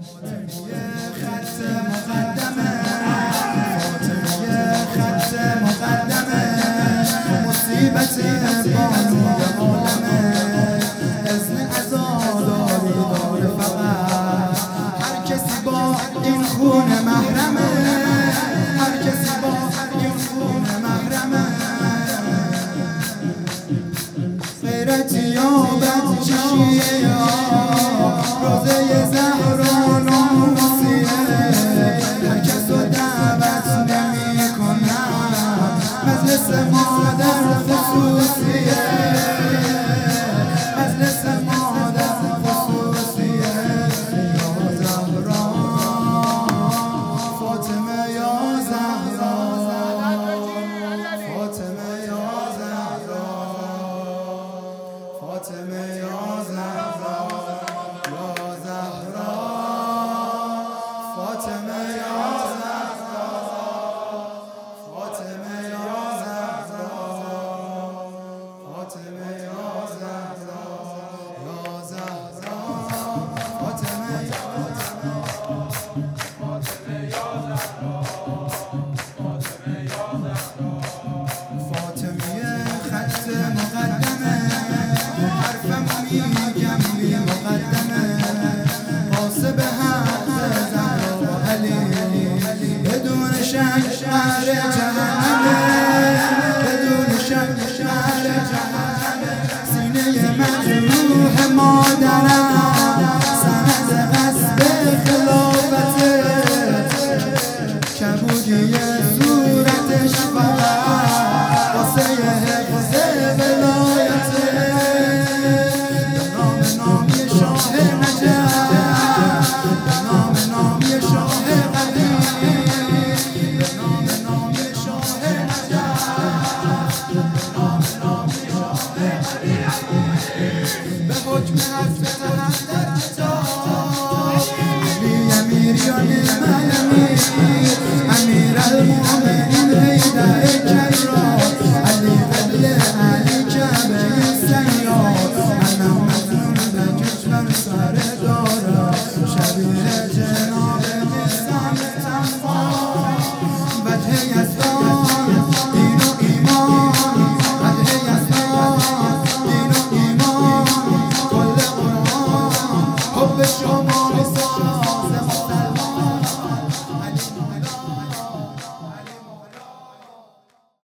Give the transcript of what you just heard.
مصیبت بانوی عالمه اذن عزاداری داره فقط هر کسی با این خون محرمه، هر کسی با این خون محرمه. غیرت یابد چشیه یا روزه زهرا ناموسیه، هر کس رو دعوت نمی کنم مجلس مادر خصوصیه، مجلس مادر خصوصیه. یا زهرا فاطمه یا زهرا، فاطمه یا زهرا، فاطمه یا زهرا، یا زهرا فاطمه یا زهرا، فاطمه یا زهرا، فاطمه یا زهرا، یا زهرا فاطمه یا فاطمه خط مقدمه، حرفم میگم بی مقدمه، قاسب حق زهرا و علی بدون شک اهل جهنمه، بدون شک اهل جهنمه. سینه مجروح مادرم سند غصب خلافته، کبودی صورتش فقط واسه حفظ ولایته. به نامی شاه نجف، به نامی شاه قدیم، به نامی شاه نجف، به نامی شاه قدیم. به حکم حضرت در کتاب علی امیریانی